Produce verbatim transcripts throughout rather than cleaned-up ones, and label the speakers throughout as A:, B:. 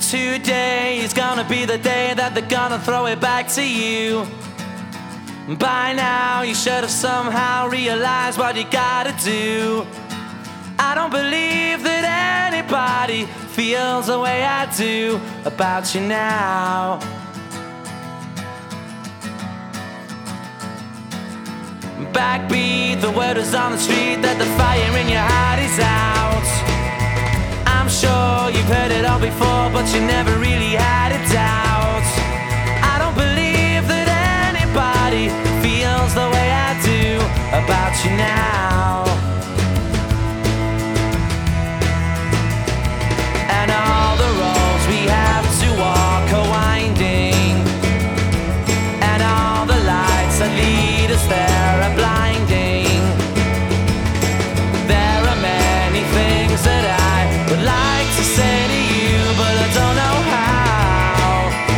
A: Today is gonna be the day that they're gonna throw it back to you. By now you should have somehow realized what you gotta do. I don't believe that anybody feels the way I do about you now. Backbeat, the word is on the street that the fire in your heart is out. I'm sure you've heard it all before, but you never really had a doubt. I don't believe that anybody feels the way I do about you now. And all the roads we have to walk are winding, and all the lights that lead us there are blinding. There are many things that I would like to say to you, but I don't know how.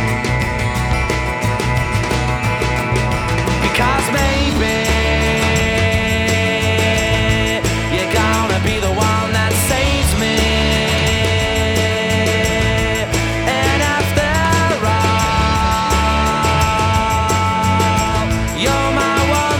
A: Because maybe you're gonna be the one that saves me. And after all, you're my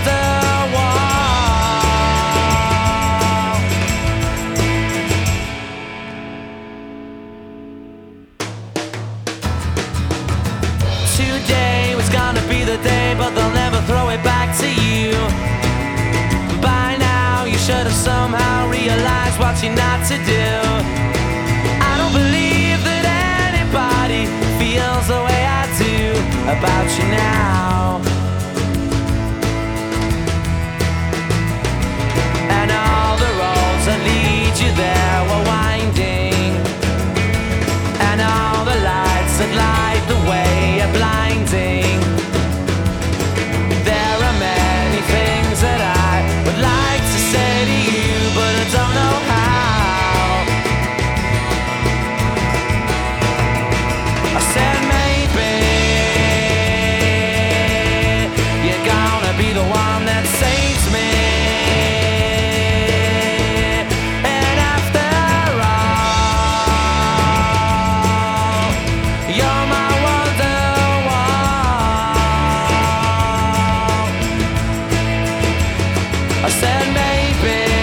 A: Today was gonna be the day, but they'll never throw it back to you. By now you should have somehow realized what you're not to do. I don't believe that anybody feels the way I do about you now. And all the roads that lead you there were winding, and all the lights that light the way are blinding. There are many things that I would like to say to you, but I don't know how. I said maybe you're gonna be the one that saves me. And after all, you're my I said maybe